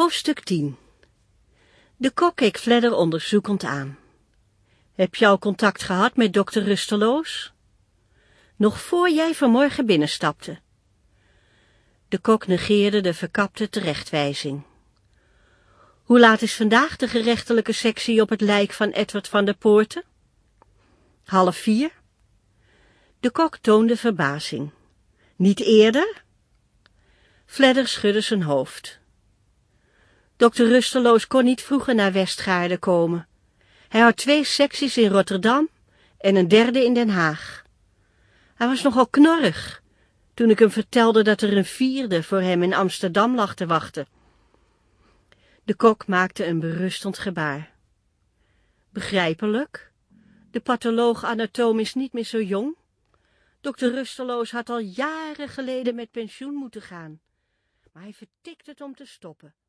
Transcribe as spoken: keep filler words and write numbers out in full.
Hoofdstuk tien. De kok keek Fledder onderzoekend aan. Heb je al contact gehad met dokter Rusteloos? Nog voor jij vanmorgen binnenstapte. De kok negeerde de verkapte terechtwijzing. Hoe laat is vandaag de gerechtelijke sectie op het lijk van Edward van der Poorten? Half vier. De kok toonde verbazing. Niet eerder? Fledder schudde zijn hoofd. Dokter Rusteloos kon niet vroeger naar Westgaarde komen. Hij had twee secties in Rotterdam en een derde in Den Haag. Hij was nogal knorrig toen ik hem vertelde dat er een vierde voor hem in Amsterdam lag te wachten. De kok maakte een berustend gebaar. Begrijpelijk. De patholoog-anatoom is niet meer zo jong. Dokter Rusteloos had al jaren geleden met pensioen moeten gaan. Maar hij vertikte het om te stoppen.